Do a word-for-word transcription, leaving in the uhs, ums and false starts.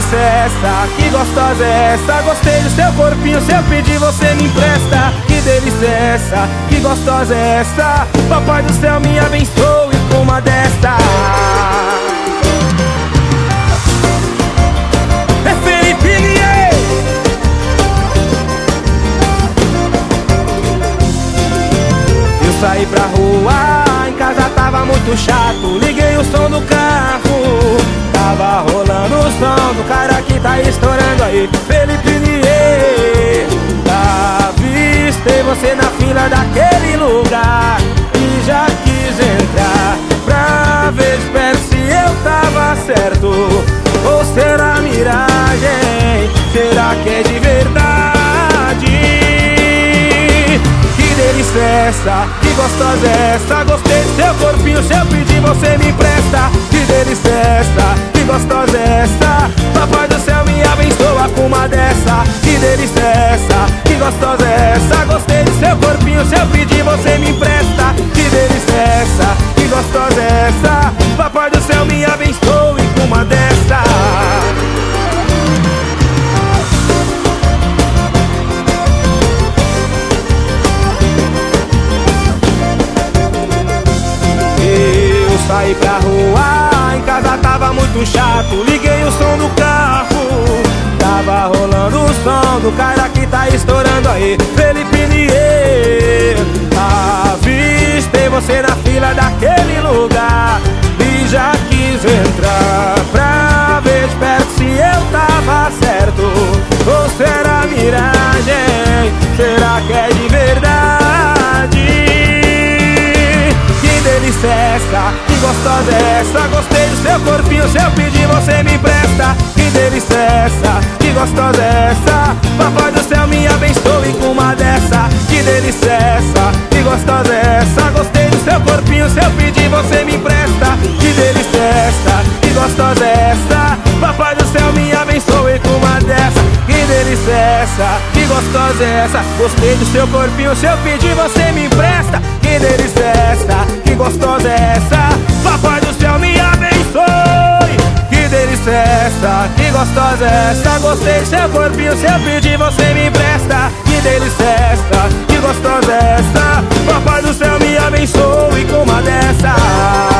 delícia é essa, que gostosa é essa. Gostei do seu corpinho, se eu pedir você me empresta. Que delícia é essa, que gostosa é essa. Papai do céu me abençoe com uma dessa. É Felipe Lier. Eu saí pra rua, em casa tava muito chato. Liguei o som do carro, tava rolando o som do cara que tá estourando aí. Felipe Lier, avistei você na fila daquele lugar e já quis entrar pra ver de perto se eu tava certo ou será miragem, será que é de verdade? Que delícia é essa, que gostosa é essa. Gostei do seu corpinho, se eu pedir você me empresta. Que delícia é essa, que gostosa é essa. Papai do céu me abençoa com uma dessa. Que delícia é essa, que gostosa é essa. Gostei do seu corpinho, se eu pedir você me empresta. Que delícia é essa, que gostosa é essa. Papai do céu me abençoe com uma dessa. Saí pra rua, em casa tava muito chato. Liguei o som do carro, tava rolando o som do cara que tá estourando aí. Felipe Lier, avistei você na fila daquele lugar e já quis entrar pra ver de perto se eu tava certo ou será miragem, será que é de verdade? Que delícia é essa, que gostosa é essa. Gostei do seu corpinho, se eu pedir você me empresta. Que delícia é essa, que gostosa é essa. Papai do céu me abençoe com uma dessa. Que delícia é essa, que gostosa é essa. Gostei do seu corpinho, se eu pedir você me empresta. Que delícia é essa, que gostosa é essa. Papai do céu me abençoe com uma dessa. Que delícia é essa, que gostosa é essa. Gostei do seu corpinho, se eu pedir você me empresta. Que delícia é essa, que gostosa é essa. Papai do céu me abençoe. Que delícia é essa, que gostosa é essa. Gostei do seu corpinho, se eu pedir você me empresta. Que delícia é essa, que gostosa é essa. Papai do céu me abençoe com uma dessa.